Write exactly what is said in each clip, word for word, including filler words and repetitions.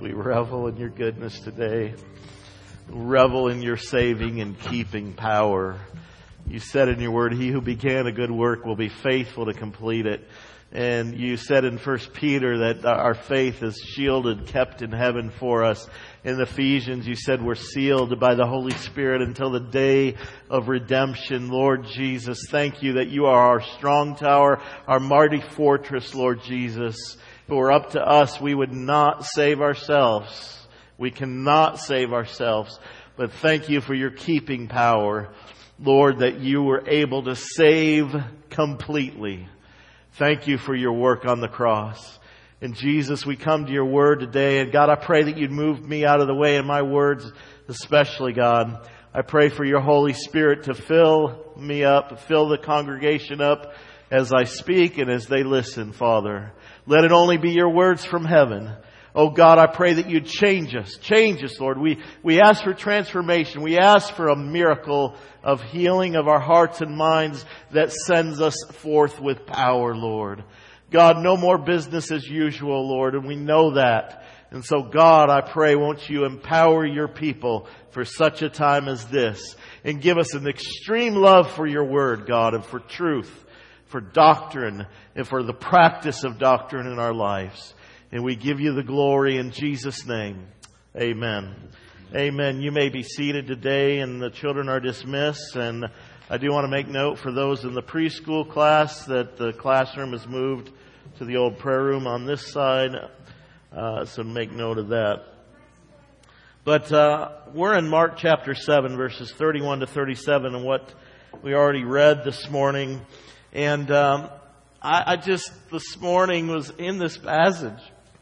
We revel in your goodness today. Revel in your saving and keeping power. You said in your word, he who began a good work will be faithful to complete it. And you said in First Peter that our faith is shielded, kept in heaven for us. In Ephesians, you said we're sealed by the Holy Spirit until the day of redemption. Lord Jesus, thank you that you are our strong tower, our mighty fortress, Lord Jesus. If it were up to us, we would not save ourselves. We cannot save ourselves. But thank you for your keeping power, Lord, that you were able to save completely. Thank you for your work on the cross. And Jesus, we come to your word today. And God, I pray that you'd move me out of the way in my words, especially, God. I pray for your Holy Spirit to fill me up, fill the congregation up as I speak and as they listen, Father. Let it only be your words from heaven. Oh God, I pray that you'd change us. Change us, Lord. We, we ask for transformation. We ask for a miracle of healing of our hearts and minds that sends us forth with power, Lord. God, no more business as usual, Lord, and we know that. And so God, I pray, won't you empower your people for such a time as this and give us an extreme love for your word, God, and for truth, for doctrine, and for the practice of doctrine in our lives. And we give you the glory in Jesus' name. Amen. Amen. You may be seated today, and the children are dismissed. And I do want to make note for those in the preschool class that the classroom is moved to the old prayer room on this side. Uh, so make note of that. But uh, we're in Mark chapter seven, verses thirty-one to thirty-seven, and what we already read this morning. And um, I, I just, this morning, was in this passage.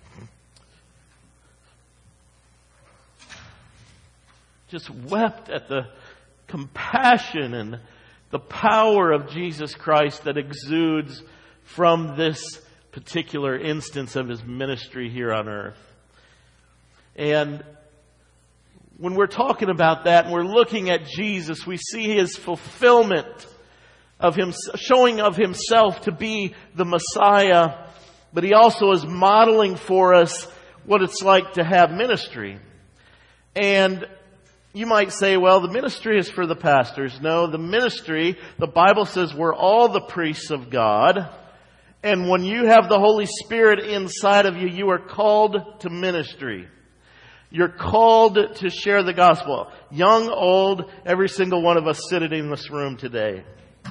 Just wept at the compassion and the power of Jesus Christ that exudes from this particular instance of his ministry here on earth. And when we're talking about that and we're looking at Jesus, we see his fulfillment of him, showing of himself to be the Messiah, but he also is modeling for us what it's like to have ministry. And you might say, well, the ministry is for the pastors. No, the ministry, the Bible says we're all the priests of God. And when you have the Holy Spirit inside of you, you are called to ministry. You're called to share the gospel. Young, old, every single one of us sitting in this room today.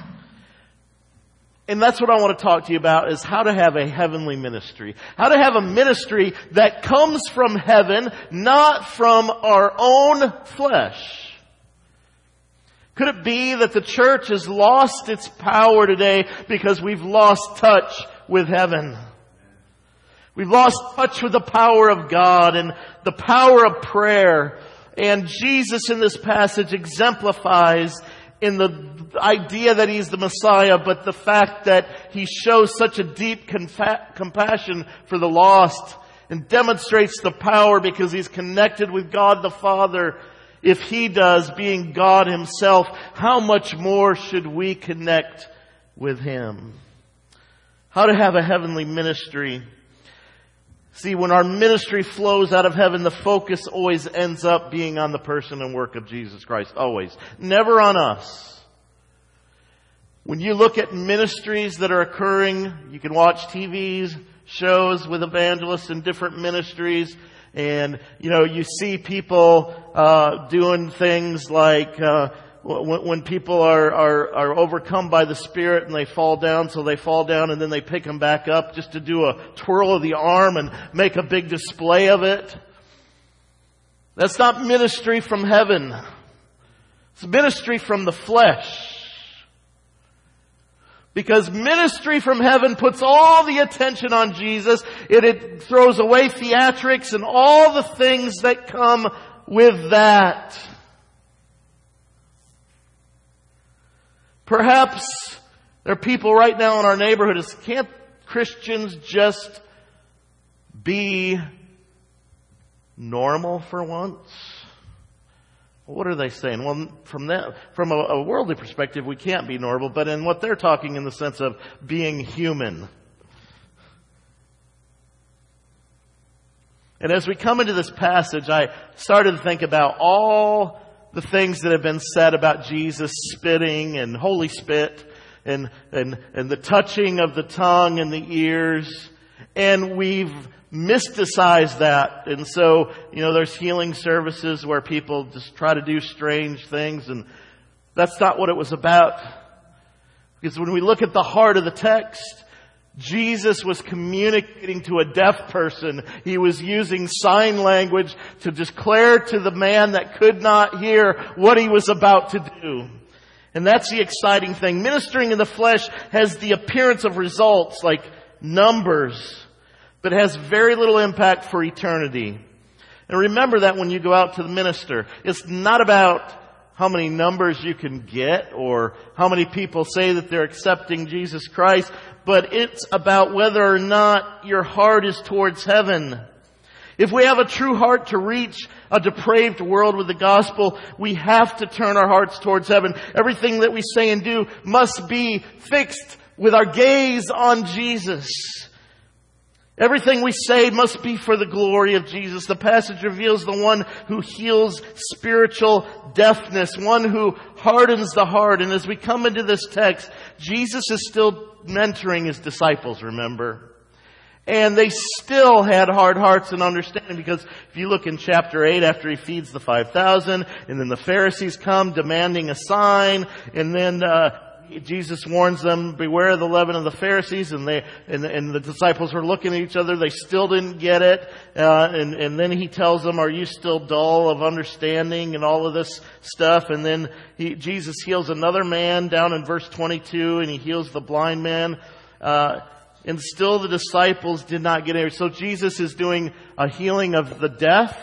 And that's what I want to talk to you about, is how to have a heavenly ministry. How to have a ministry that comes from heaven, not from our own flesh. Could it be that the church has lost its power today because we've lost touch with heaven? We've lost touch with the power of God and the power of prayer. And Jesus in this passage exemplifies in the idea that he's the Messiah, but the fact that he shows such a deep compa- compassion for the lost and demonstrates the power because he's connected with God the Father. If he does, being God himself, how much more should we connect with him? How to have a heavenly ministry. See, when our ministry flows out of heaven, the focus always ends up being on the person and work of Jesus Christ. Always. Never on us. When you look at ministries that are occurring, you can watch T Vs, shows with evangelists in different ministries, and, you know, you see people uh doing things like uh when, when people are, are, are overcome by the Spirit and they fall down, so they fall down and then they pick them back up just to do a twirl of the arm and make a big display of it. That's not ministry from heaven. It's ministry from the flesh. Because ministry from heaven puts all the attention on Jesus. It, it throws away theatrics and all the things that come with that. Perhaps there are people right now in our neighborhood who say, can't Christians just be normal for once? What are they saying? Well, from that, from a, a worldly perspective, we can't be normal, but in what they're talking in the sense of being human. And as we come into this passage, I started to think about all the things that have been said about Jesus spitting and holy spit and, and, and the touching of the tongue and the ears. And we've mysticized that. And so, you know, there's healing services where people just try to do strange things, and that's not what it was about. Because when we look at the heart of the text, Jesus was communicating to a deaf person. He was using sign language to declare to the man that could not hear what he was about to do. And that's the exciting thing. Ministering in the flesh has the appearance of results like numbers, but has very little impact for eternity. And remember that when you go out to the minister. It's not about how many numbers you can get or how many people say that they're accepting Jesus Christ, but it's about whether or not your heart is towards heaven. If we have a true heart to reach a depraved world with the gospel, we have to turn our hearts towards heaven. Everything that we say and do must be fixed with our gaze on Jesus. Everything we say must be for the glory of Jesus. The passage reveals the one who heals spiritual deafness, one who hardens the heart. And as we come into this text, Jesus is still mentoring his disciples, remember? And they still had hard hearts and understanding, because if you look in chapter eight, after he feeds the five thousand, and then the Pharisees come demanding a sign, and then uh Jesus warns them, beware of the leaven of the Pharisees, and they and, and the disciples are looking at each other. They still didn't get it, uh, and and then he tells them, "Are you still dull of understanding?" and all of this stuff. And then he, Jesus heals another man down in verse twenty-two, and he heals the blind man. Uh, and still the disciples did not get it. So Jesus is doing a healing of the deaf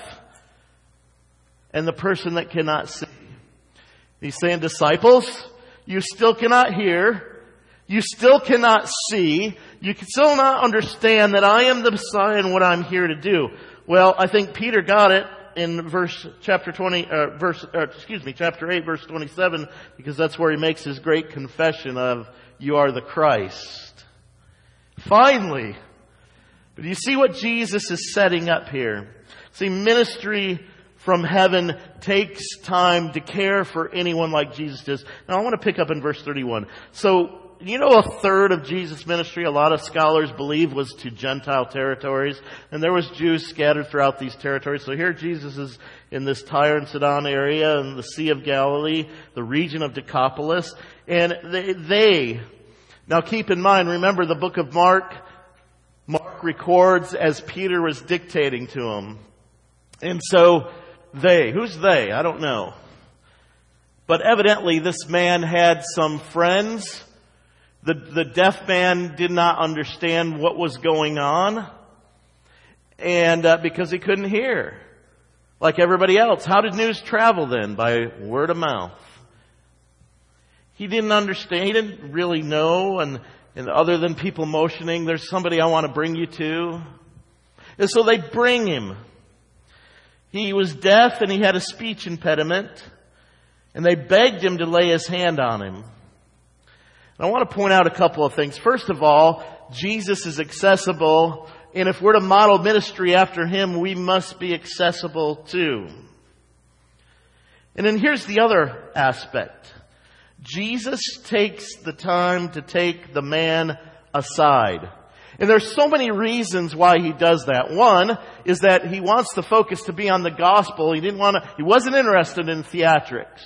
and the person that cannot see. He's saying, disciples, you still cannot hear. You still cannot see. You can still not understand that I am the Messiah and what I'm here to do. Well, I think Peter got it in verse chapter twenty, uh, verse, uh, excuse me, chapter eight, verse twenty-seven, because that's where he makes his great confession of, "You are the Christ." Finally, but you see what Jesus is setting up here. See, ministry from heaven takes time to care for anyone like Jesus does. Now I want to pick up in verse thirty-one. So, you know, a third of Jesus' ministry, a lot of scholars believe, was to Gentile territories. And there was Jews scattered throughout these territories. So here Jesus is in this Tyre and Sidon area and the Sea of Galilee, the region of Decapolis. And they, they, now keep in mind, remember the book of Mark, Mark records as Peter was dictating to him. And so they, who's they? I don't know. But evidently this man had some friends. The, the deaf man did not understand what was going on. And uh, because he couldn't hear. Like everybody else. How did news travel then? By word of mouth. He didn't understand. He didn't really know. And, and other than people motioning, there's somebody I want to bring you to. And so they bring him. He was deaf and he had a speech impediment. And they begged him to lay his hand on him. And I want to point out a couple of things. First of all, Jesus is accessible. And if we're to model ministry after him, we must be accessible too. And then here's the other aspect. Jesus takes the time to take the man aside. And there's so many reasons why he does that. One is that he wants the focus to be on the gospel. He didn't want to, he wasn't interested in theatrics.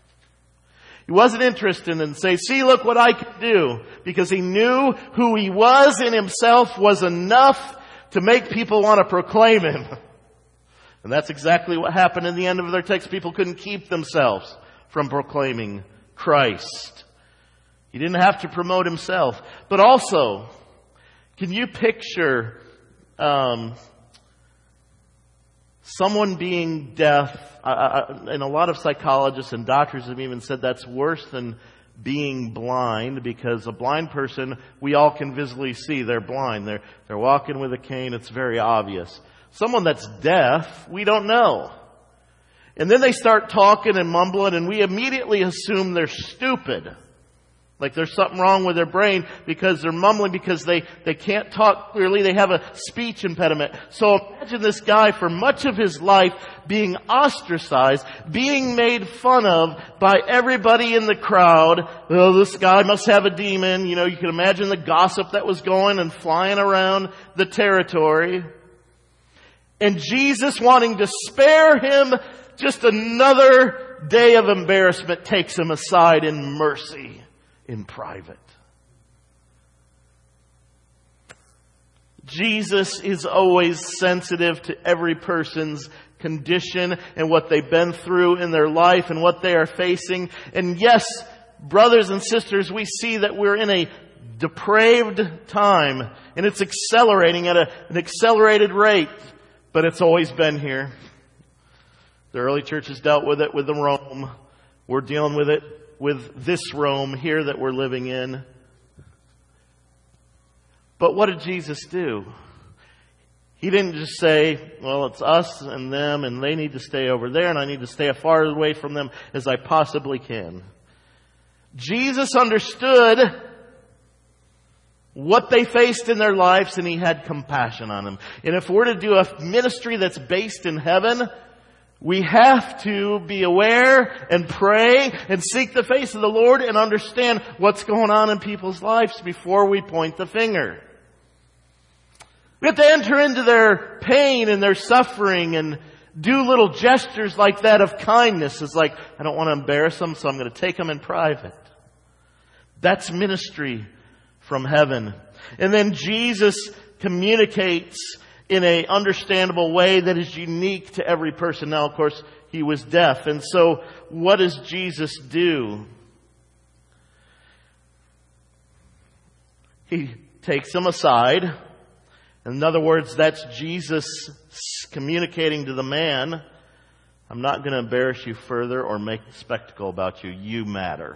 He wasn't interested in say, see, look what I could do. Because he knew who he was in himself was enough to make people want to proclaim him. And that's exactly what happened in the end of their text. People couldn't keep themselves from proclaiming Christ. He didn't have to promote himself. But also, can you picture um, someone being deaf? Uh, uh, and a lot of psychologists and doctors have even said that's worse than being blind, because a blind person, we all can visibly see they're blind. They're, they're walking with a cane. It's very obvious. Someone that's deaf, we don't know. And then they start talking and mumbling, and we immediately assume they're stupid. Like there's something wrong with their brain because they're mumbling because they, they can't talk clearly. They have a speech impediment. So imagine this guy for much of his life being ostracized, being made fun of by everybody in the crowd. Oh, this guy must have a demon. You know, you can imagine the gossip that was going and flying around the territory. And Jesus, wanting to spare him just another day of embarrassment, takes him aside in mercy. In private. Jesus is always sensitive to every person's condition and what they've been through in their life and what they are facing. And yes, brothers and sisters, we see that we're in a depraved time and it's accelerating at a, an accelerated rate, but it's always been here. The early churches dealt with it with the Rome. We're dealing with it with this Rome here that we're living in. But what did Jesus do? He didn't just say, well, it's us and them and they need to stay over there and I need to stay as far away from them as I possibly can. Jesus understood what they faced in their lives and He had compassion on them. And if we're to do a ministry that's based in heaven, we have to be aware and pray and seek the face of the Lord and understand what's going on in people's lives before we point the finger. We have to enter into their pain and their suffering and do little gestures like that of kindness. It's like, I don't want to embarrass them, so I'm going to take them in private. That's ministry from heaven. And then Jesus communicates in a understandable way that is unique to every person. Now, of course, He was deaf. And so what does Jesus do? He takes him aside. In other words, that's Jesus communicating to the man, I'm not going to embarrass you further or make a spectacle about you. You matter.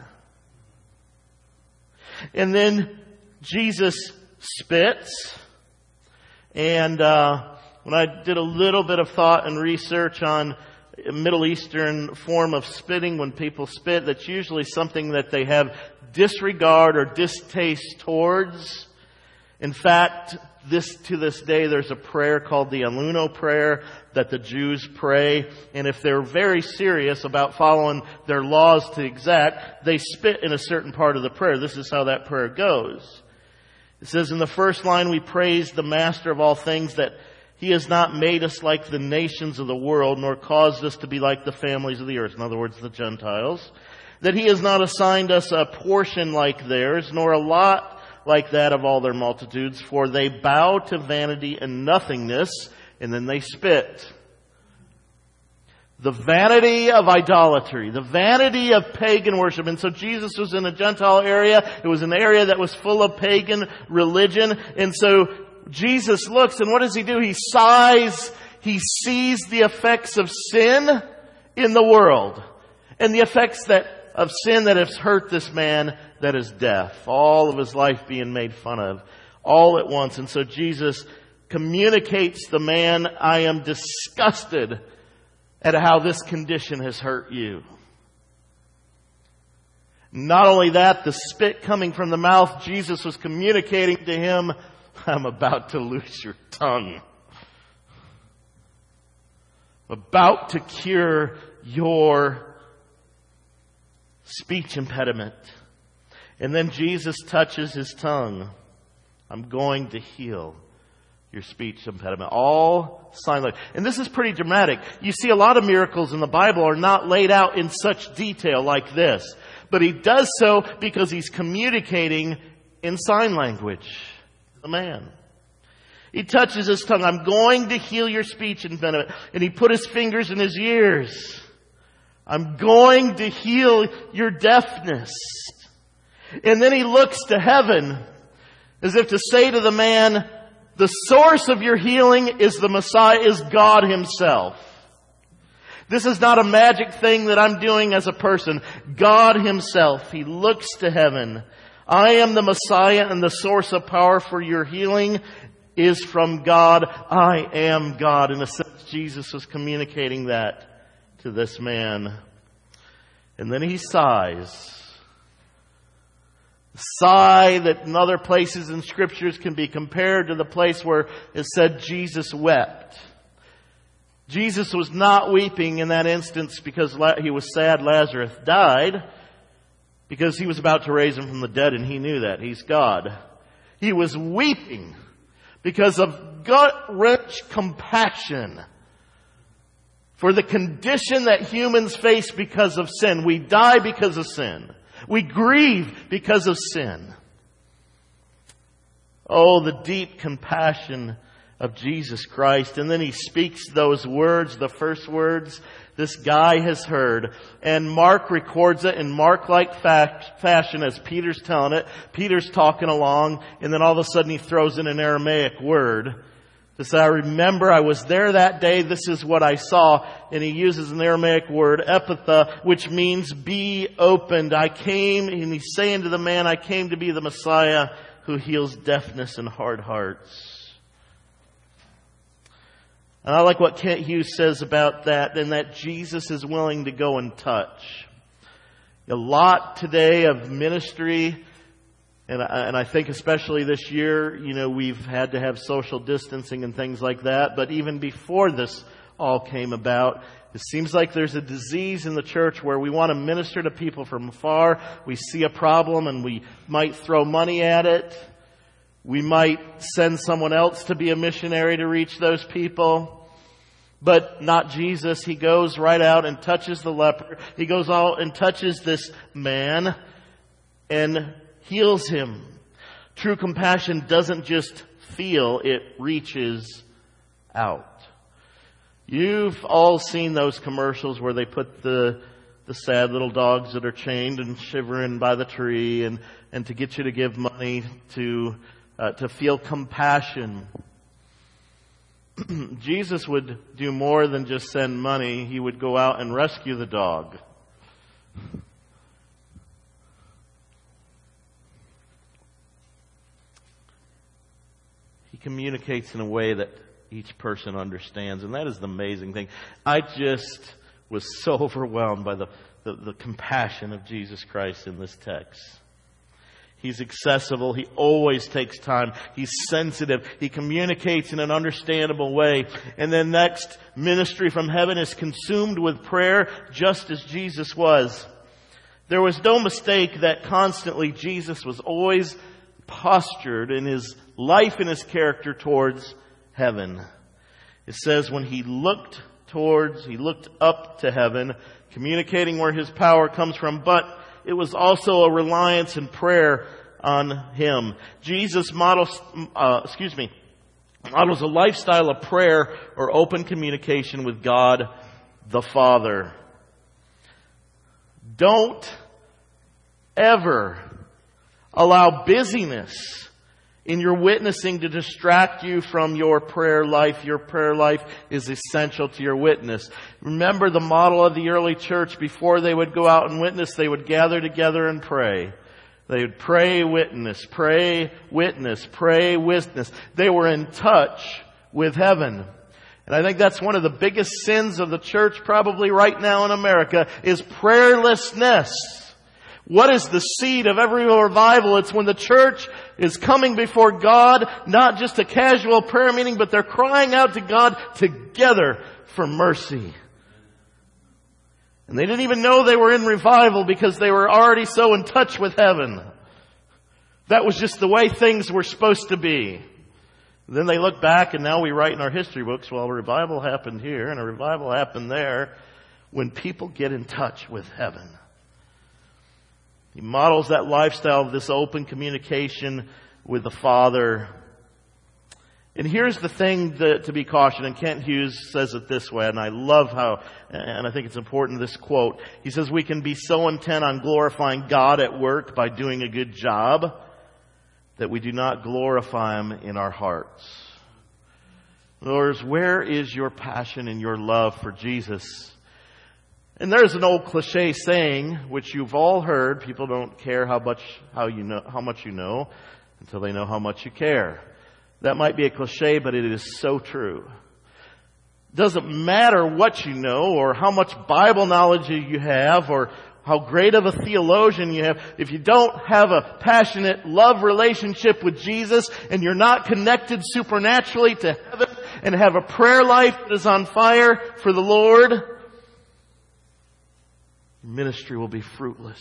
And then Jesus spits. And uh, when I did a little bit of thought and research on a Middle Eastern form of spitting, when people spit, that's usually something that they have disregard or distaste towards. In fact, this to this day, there's a prayer called the Aluno prayer that the Jews pray. And if they're very serious about following their laws to exact, they spit in a certain part of the prayer. This is how that prayer goes. It says in the first line, we praise the Master of all things that He has not made us like the nations of the world, nor caused us to be like the families of the earth. In other words, the Gentiles. That He has not assigned us a portion like theirs, nor a lot like that of all their multitudes. For they bow to vanity and nothingness, and then they spit. The vanity of idolatry, the vanity of pagan worship. And so Jesus was in a Gentile area. It was an area that was full of pagan religion. And so Jesus looks, and what does He do? He sighs. He sees the effects of sin in the world. And the effects that of sin that has hurt this man that is deaf. All of his life being made fun of. All at once. And so Jesus communicates to the man, I am disgusted at how this condition has hurt you. Not only that, the spit coming from the mouth, Jesus was communicating to him, I'm about to lose your tongue. I'm about to cure your speech impediment. And then Jesus touches his tongue. I'm going to heal your speech impediment. All sign language. And this is pretty dramatic. You see, a lot of miracles in the Bible are not laid out in such detail like this. But He does so because He's communicating in sign language to the man. He touches his tongue. I'm going to heal your speech impediment. And He put His fingers in his ears. I'm going to heal your deafness. And then He looks to heaven as if to say to the man, the source of your healing is the Messiah, is God Himself. This is not a magic thing that I'm doing as a person. God Himself. He looks to heaven. I am the Messiah, and the source of power for your healing is from God. I am God. In a sense, Jesus was communicating that to this man. And then He sighs. sigh that in other places in Scriptures can be compared to the place where it said Jesus wept. Jesus was not weeping in that instance because he was sad Lazarus died, because he was about to raise him from the dead, and he knew that. He's God. He was weeping because of gut-wrench compassion for the condition that humans face because of sin. We die because of sin. We grieve because of sin. Oh, the deep compassion of Jesus Christ. And then he speaks those words, the first words this guy has heard. And Mark records it in Mark-like fashion as Peter's telling it. Peter's talking along, and then all of a sudden he throws in an Aramaic word to say, I remember I was there that day, this is what I saw. And he uses an Aramaic word, epitha, which means be opened. I came, and he's saying to the man, I came to be the Messiah who heals deafness and hard hearts. And I like what Kent Hughes says about that, and that Jesus is willing to go and touch. A lot today of ministry, and I, and I think especially this year, you know, we've had to have social distancing and things like that. But even before this all came about, it seems like there's a disease in the church where we want to minister to people from afar. We see a problem and we might throw money at it. We might send someone else to be a missionary to reach those people. But not Jesus. He goes right out and touches the leper. He goes out and touches this man and heals him. True compassion doesn't just feel, it reaches out. You've all seen those commercials where they put the the sad little dogs that are chained and shivering by the tree, and, and to get you to give money to uh, to feel compassion. Jesus would do more than just send money. He would go out and rescue the dog. He communicates in a way that each person understands, and that is the amazing thing. I just was so overwhelmed by the, the, the compassion of Jesus Christ in this text. He's accessible. He always takes time. He's sensitive. He communicates in an understandable way. And then next, ministry from heaven is consumed with prayer, just as Jesus was. There was no mistake that constantly Jesus was always postured in his life and his character towards heaven. It says when he looked towards, he looked up to heaven, communicating where his power comes from, but it was also a reliance and prayer on him. Jesus models, uh, excuse me, models a lifestyle of prayer or open communication with God the Father. Don't ever allow busyness in your witnessing to distract you from your prayer life. Your prayer life is essential to your witness. Remember the model of the early church. Before they would go out and witness, they would gather together and pray. They would pray, witness, pray, witness, pray, witness. They were in touch with heaven. And I think that's one of the biggest sins of the church probably right now in America is prayerlessness. What is the seed of every revival? It's when the church is coming before God, not just a casual prayer meeting, but they're crying out to God together for mercy. And they didn't even know they were in revival because they were already so in touch with heaven. That was just the way things were supposed to be. Then they look back, and now we write in our history books, well, a revival happened here and a revival happened there. When people get in touch with heaven. He models that lifestyle of this open communication with the Father. And here's the thing that, to be cautioned, and Kent Hughes says it this way, and I love how, and I think it's important, this quote. He says, we can be so intent on glorifying God at work by doing a good job that we do not glorify Him in our hearts. In other words, where is your passion and your love for Jesus? And there's an old cliche saying, which you've all heard, people don't care how much, how you know, how much you know until they know how much you care. That might be a cliche, but it is so true. It doesn't matter what you know or how much Bible knowledge you have or how great of a theologian you have. If you don't have a passionate love relationship with Jesus and you're not connected supernaturally to heaven and have a prayer life that is on fire for the Lord, your ministry will be fruitless.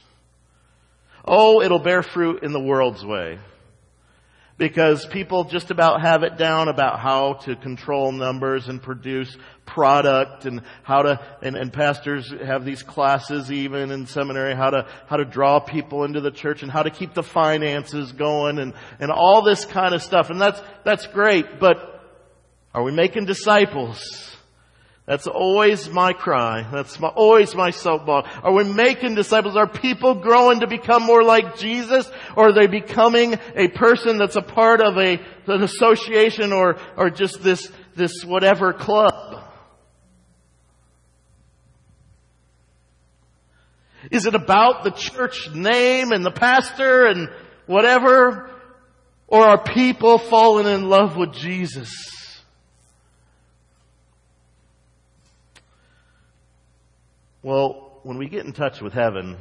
Oh, it'll bear fruit in the world's way. Because people just about have it down about how to control numbers and produce product, and how to, and, and pastors have these classes even in seminary, how to, how to draw people into the church and how to keep the finances going and, and all this kind of stuff. And that's, that's great, but are we making disciples? That's always my cry. That's my, always my soapbox. Are we making disciples? Are people growing to become more like Jesus? Or are they becoming a person that's a part of a, an association or, or just this, this whatever club? Is it about the church name and the pastor and whatever? Or are people falling in love with Jesus? Well, when we get in touch with heaven,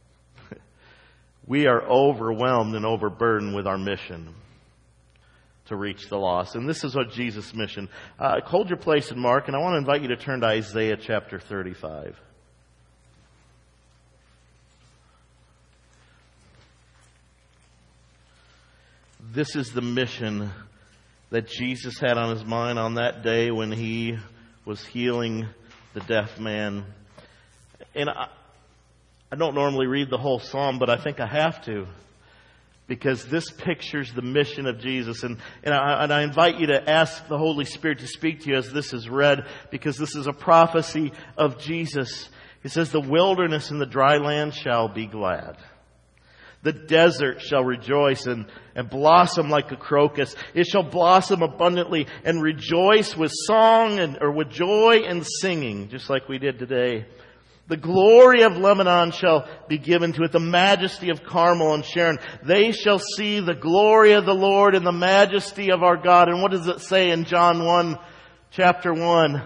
we are overwhelmed and overburdened with our mission to reach the lost. And this is what Jesus' mission. Uh, hold your place in Mark, and I want to invite you to turn to Isaiah chapter thirty-five. This is the mission that Jesus had on his mind on that day when he was healing the deaf man. And I, I don't normally read the whole psalm, but I think I have to, because this pictures the mission of Jesus. And, and, I, and I invite you to ask the Holy Spirit to speak to you as this is read, because this is a prophecy of Jesus. It says, the wilderness and the dry land shall be glad. The desert shall rejoice and, and blossom like a crocus. It shall blossom abundantly and rejoice with song and, or with joy and singing, just like we did today. The glory of Lebanon shall be given to it, the majesty of Carmel and Sharon. They shall see the glory of the Lord and the majesty of our God. And what does it say in John one, chapter one?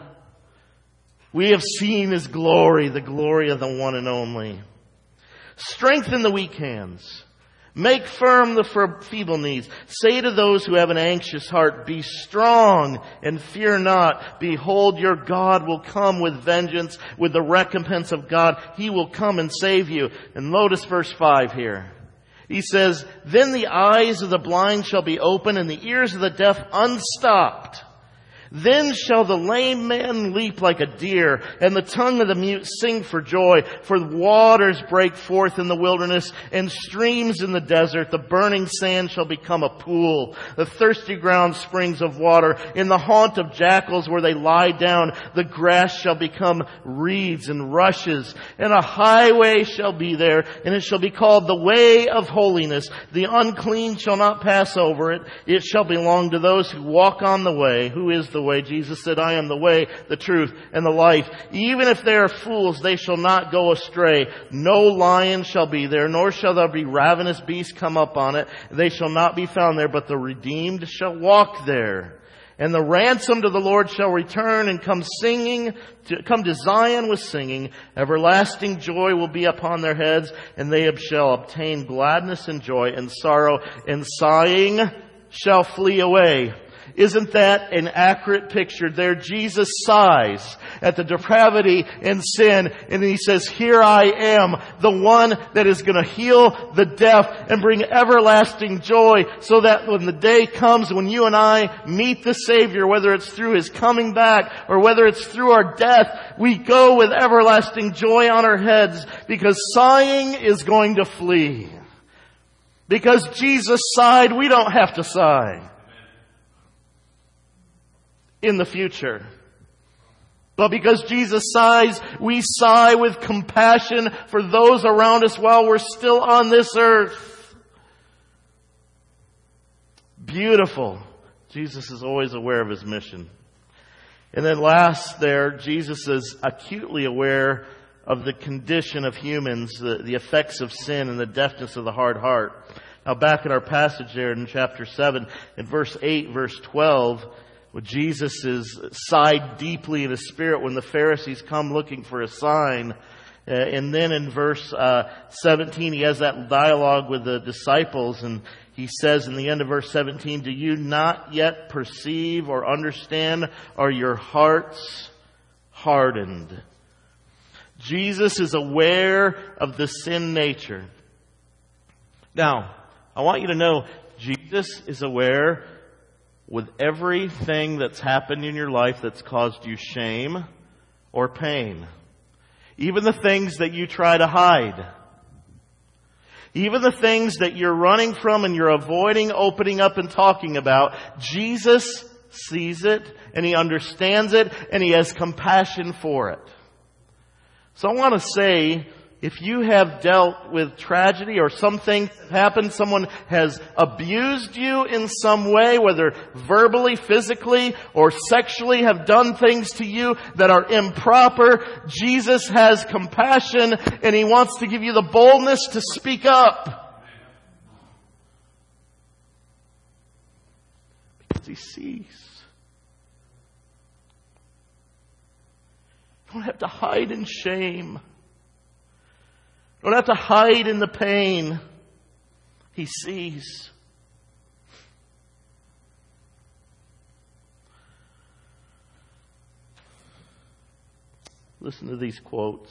We have seen His glory, the glory of the one and only. Strengthen the weak hands. Make firm the feeble knees. Say to those who have an anxious heart, be strong and fear not. Behold, your God will come with vengeance, with the recompense of God. He will come and save you. And notice verse five here. He says, then the eyes of the blind shall be open and the ears of the deaf unstopped. Then shall the lame man leap like a deer, and the tongue of the mute sing for joy. For waters break forth in the wilderness, and streams in the desert. The burning sand shall become a pool, the thirsty ground springs of water. In the haunt of jackals where they lie down, the grass shall become reeds and rushes. And a highway shall be there, and it shall be called the way of holiness. The unclean shall not pass over it. It shall belong to those who walk on the way. Who is the way? Jesus said, I am the way, the truth, and the life. Even if they are fools, they shall not go astray. No lion shall be there, nor shall there be ravenous beasts come up on it. They shall not be found there, but the redeemed shall walk there. And the ransomed of the Lord shall return and come singing, to, come to Zion with singing. Everlasting joy will be upon their heads, and they shall obtain gladness and joy, and sorrow and sighing shall flee away. Isn't that an accurate picture? There Jesus sighs at the depravity and sin, and He says, here I am, the one that is going to heal the deaf and bring everlasting joy, so that when the day comes when you and I meet the Savior, whether it's through His coming back or whether it's through our death, we go with everlasting joy on our heads, because sighing is going to flee. Because Jesus sighed, we don't have to sigh in the future. But because Jesus sighs, we sigh with compassion for those around us while we're still on this earth. Beautiful. Jesus is always aware of His mission. And then last there, Jesus is acutely aware of the condition of humans, the, the effects of sin and the deafness of the hard heart. Now back in our passage there in chapter seven, in verse eight, verse twelve, well, Jesus is sighed deeply in His spirit when the Pharisees come looking for a sign. Uh, and then in verse uh, seventeen, he has that dialogue with the disciples, and he says in the end of verse seventeen, "Do you not yet perceive or understand? Are your hearts hardened?" Jesus is aware of the sin nature. Now, I want you to know, Jesus is aware with everything that's happened in your life that's caused you shame or pain. Even the things that you try to hide. Even the things that you're running from and you're avoiding opening up and talking about. Jesus sees it and He understands it and He has compassion for it. So I want to say, if you have dealt with tragedy or something happened, someone has abused you in some way, whether verbally, physically, or sexually, have done things to you that are improper, Jesus has compassion and He wants to give you the boldness to speak up. Because He sees. You don't have to hide in shame. Don't have to hide in the pain. He sees. Listen to these quotes.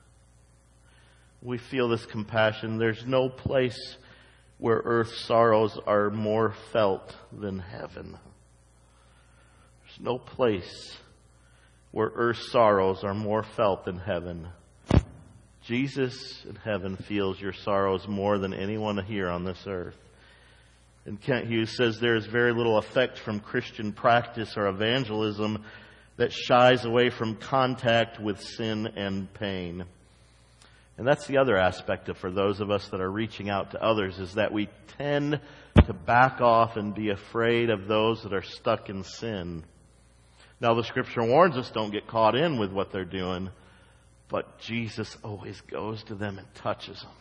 We feel this compassion. There's no place where earth's sorrows are more felt than heaven. There's no place where earth's sorrows are more felt than heaven. Jesus in heaven feels your sorrows more than anyone here on this earth. And Kent Hughes says there is very little effect from Christian practice or evangelism that shies away from contact with sin and pain. And that's the other aspect of, for those of us that are reaching out to others, is that we tend to back off and be afraid of those that are stuck in sin. Now the Scripture warns us, don't get caught in with what they're doing. But Jesus always goes to them and touches them.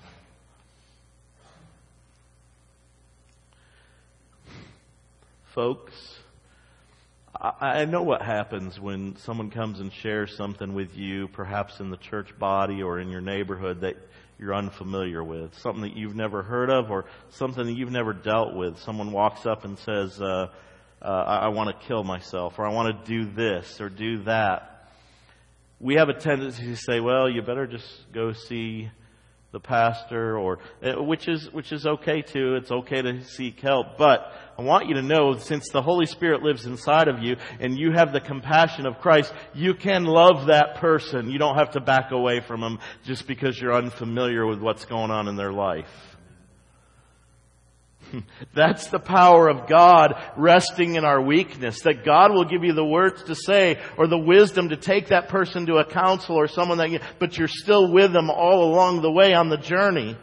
Folks, I, I know what happens when someone comes and shares something with you, perhaps in the church body or in your neighborhood that you're unfamiliar with, something that you've never heard of or something that you've never dealt with. Someone walks up and says, uh, uh, I, I want to kill myself, or I want to do this or do that. We have a tendency to say, well, you better just go see the pastor, or which is which is okay too. It's okay to seek help. But I want you to know, since the Holy Spirit lives inside of you and you have the compassion of Christ, you can love that person. You don't have to back away from them just because you're unfamiliar with what's going on in their life. That's the power of God resting in our weakness. That God will give you the words to say or the wisdom to take that person to a counsel or someone that you, but you're still with them all along the way on the journey.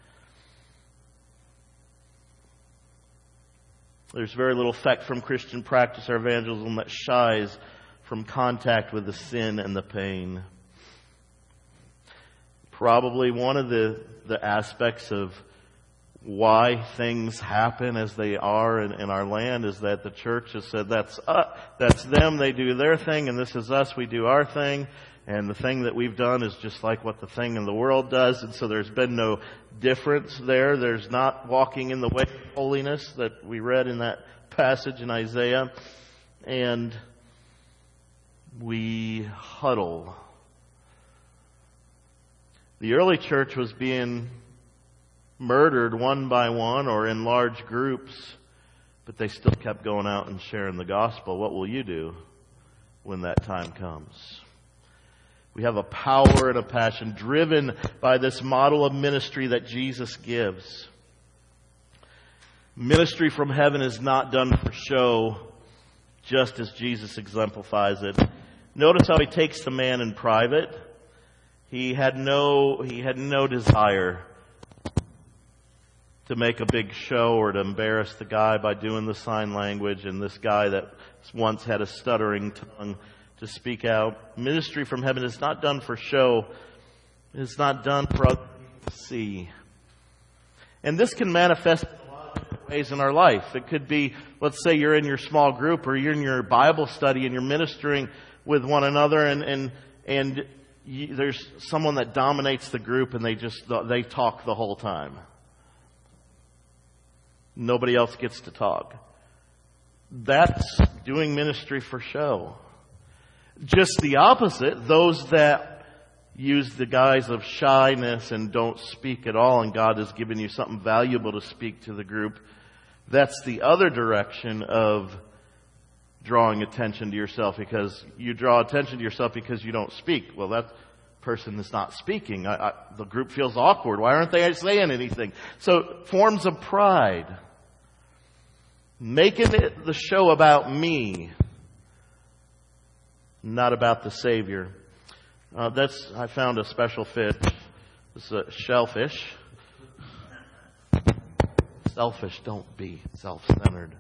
There's very little effect from Christian practice or evangelism that shies from contact with the sin and the pain. Probably one of the, the aspects of why things happen as they are in, in our land is that the church has said, that's uh, that's them, they do their thing, and this is us, we do our thing, and the thing that we've done is just like what the thing in the world does, and so there's been no difference there. There's not walking in the way of holiness that we read in that passage in Isaiah, and we huddle. The early church was being murdered one by one or in large groups, but they still kept going out and sharing the gospel. What will you do when that time comes? We have a power and a passion driven by this model of ministry that Jesus gives. Ministry from heaven is not done for show, just as Jesus exemplifies it. Notice how He takes the man in private. He had no, he had no desire to make a big show or to embarrass the guy by doing the sign language, and this guy that once had a stuttering tongue to speak out. Ministry from heaven is not done for show. It's not done for others to see. And this can manifest in a lot of different ways in our life. It could be, let's say you're in your small group or you're in your Bible study and you're ministering with one another, and and and you, there's someone that dominates the group and they just, they talk the whole time. Nobody else gets to talk. That's doing ministry for show. Just the opposite, those that use the guise of shyness and don't speak at all, and God has given you something valuable to speak to the group, that's the other direction of drawing attention to yourself, because you draw attention to yourself because you don't speak. Well, that person is not speaking. I, I, the group feels awkward. Why aren't they saying anything? So, forms of pride. Making it the show about me, not about the Savior. Uh, that's, I found a special fish. It's a shellfish. Selfish, don't be self-centered.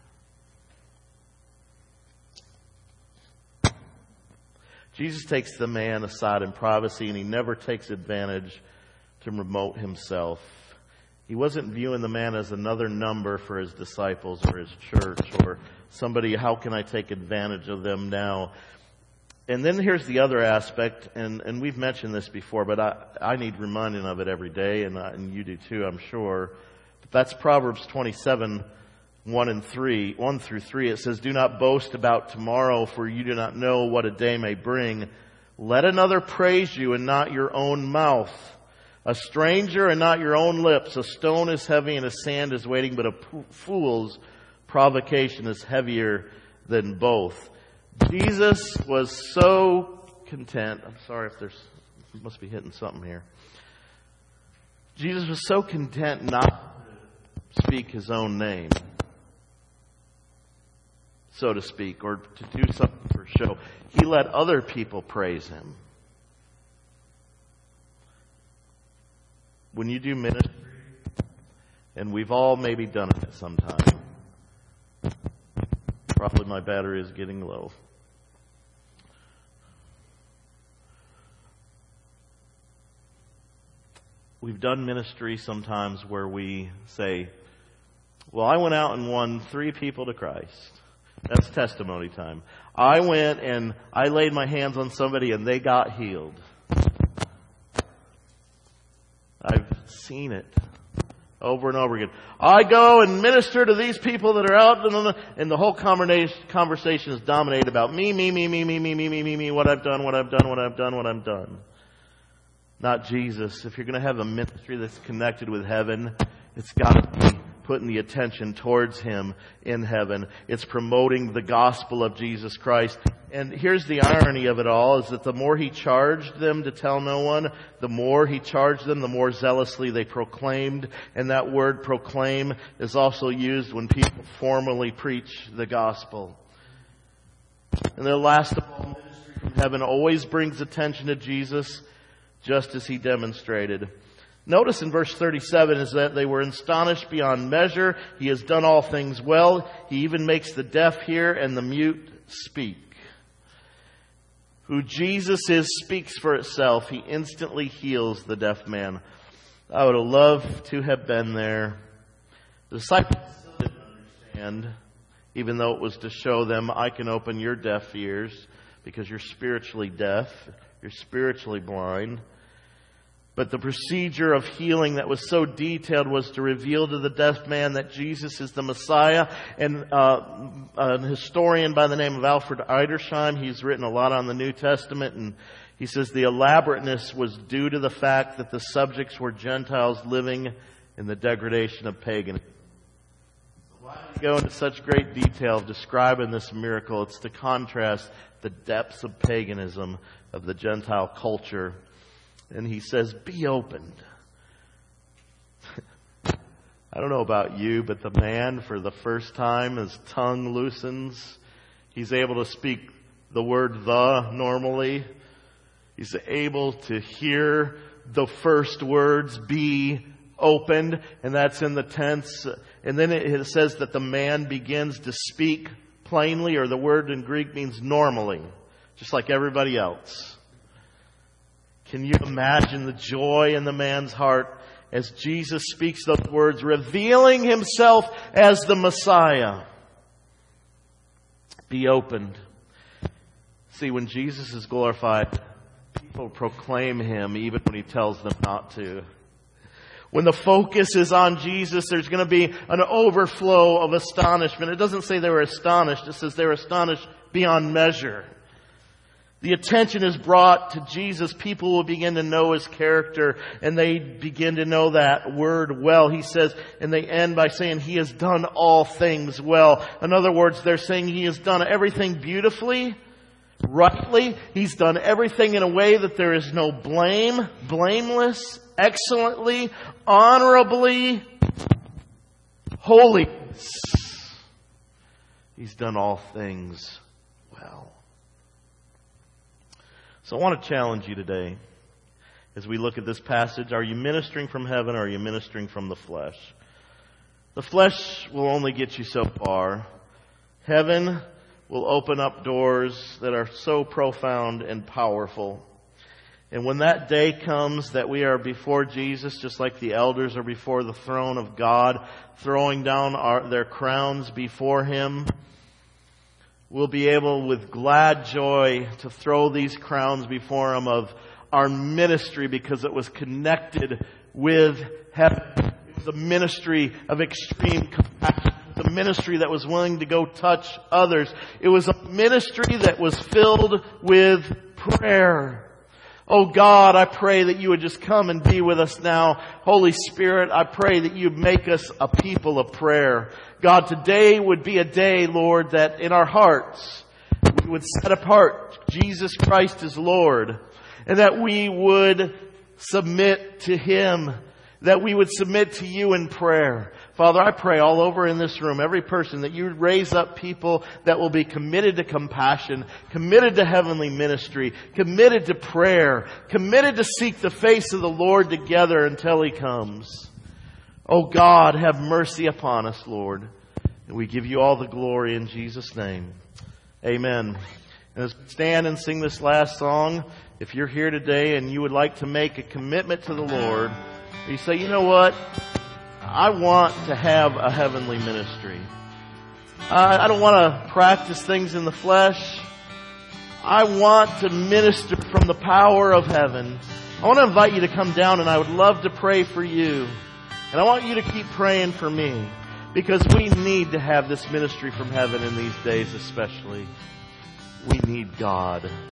Jesus takes the man aside in privacy, and he never takes advantage to promote himself. He wasn't viewing the man as another number for his disciples or his church or somebody, how can I take advantage of them now? And then here's the other aspect, and, and we've mentioned this before, but I, I need reminding of it every day, and, I, and you do too, I'm sure. But that's Proverbs twenty-seven, one and three, one through three. It says, do not boast about tomorrow, for you do not know what a day may bring. Let another praise you and not your own mouth. A stranger and not your own lips. A stone is heavy and a sand is weighting, but a fool's provocation is heavier than both. Jesus was so content. I'm sorry if there's, must be hitting something here. Jesus was so content not to speak his own name, so to speak, or to do something for show. He let other people praise him. When you do ministry, and we've all maybe done it at some time, probably my battery is getting low. We've done ministry sometimes where we say, well, I went out and won three people to Christ. That's testimony time. I went and I laid my hands on somebody and they got healed. I've seen it over and over again. I go and minister to these people that are out, and the whole conversation is dominated about me, me, me, me, me, me, me, me, me, me, what I've done, what I've done, what I've done, what I've done. Not Jesus. If you're going to have a ministry that's connected with heaven, it's got to be putting the attention towards Him in heaven. It's promoting the gospel of Jesus Christ. And here's the irony of it all, is that the more He charged them to tell no one, the more He charged them, the more zealously they proclaimed. And that word proclaim is also used when people formally preach the gospel. And the last of all, ministry from heaven always brings attention to Jesus, just as He demonstrated. Notice in verse thirty-seven is that they were astonished beyond measure. He has done all things well. He even makes the deaf hear and the mute speak. Who Jesus is speaks for itself. He instantly heals the deaf man. I would have loved to have been there. The disciples still didn't understand, even though it was to show them, I can open your deaf ears because you're spiritually deaf. You're spiritually blind. But the procedure of healing that was so detailed was to reveal to the deaf man that Jesus is the Messiah. And uh, a historian by the name of Alfred Edersheim, he's written a lot on the New Testament, and he says the elaborateness was due to the fact that the subjects were Gentiles living in the degradation of paganism. Why do we go into such great detail describing this miracle? It's to contrast the depths of paganism of the Gentile culture. And he says, be opened. I don't know about you, but the man, for the first time, his tongue loosens. He's able to speak the word the normally. He's able to hear the first words, be opened, and that's in the tense. And then it says that the man begins to speak plainly, or the word in Greek means normally, just like everybody else. Can you imagine the joy in the man's heart as Jesus speaks those words, revealing Himself as the Messiah? Be opened. See, when Jesus is glorified, people people proclaim Him even when He tells them not to. When the focus is on Jesus, there's going to be an overflow of astonishment. It doesn't say they were astonished. It says they were astonished beyond measure. The attention is brought to Jesus. People will begin to know His character, and they begin to know that word well. He says, and they end by saying He has done all things well. In other words, they're saying He has done everything beautifully, rightly. He's done everything in a way that there is no blame, blameless, excellently, honorably, holiness. He's done all things well. So I want to challenge you today as we look at this passage. Are you ministering from heaven or are you ministering from the flesh? The flesh will only get you so far. Heaven will open up doors that are so profound and powerful. And when that day comes that we are before Jesus, just like the elders are before the throne of God, throwing down our, their crowns before Him, we'll be able with glad joy to throw these crowns before Him of our ministry, because it was connected with heaven. It was a ministry of extreme compassion. It was a ministry that was willing to go touch others. It was a ministry that was filled with prayer. Oh God, I pray that You would just come and be with us now. Holy Spirit, I pray that You'd make us a people of prayer. God, today would be a day, Lord, that in our hearts we would set apart Jesus Christ as Lord, and that we would submit to Him, that we would submit to You in prayer. Father, I pray all over in this room, every person, that You would raise up people that will be committed to compassion, committed to heavenly ministry, committed to prayer, committed to seek the face of the Lord together until He comes. Oh God, have mercy upon us, Lord. And we give You all the glory in Jesus' name. Amen. And as we stand and sing this last song, if you're here today and you would like to make a commitment to the Lord, you say, you know what? I want to have a heavenly ministry. I, I don't want to practice things in the flesh. I want to minister from the power of heaven. I want to invite you to come down, and I would love to pray for you. And I want you to keep praying for me, because we need to have this ministry from heaven in these days especially. We need God.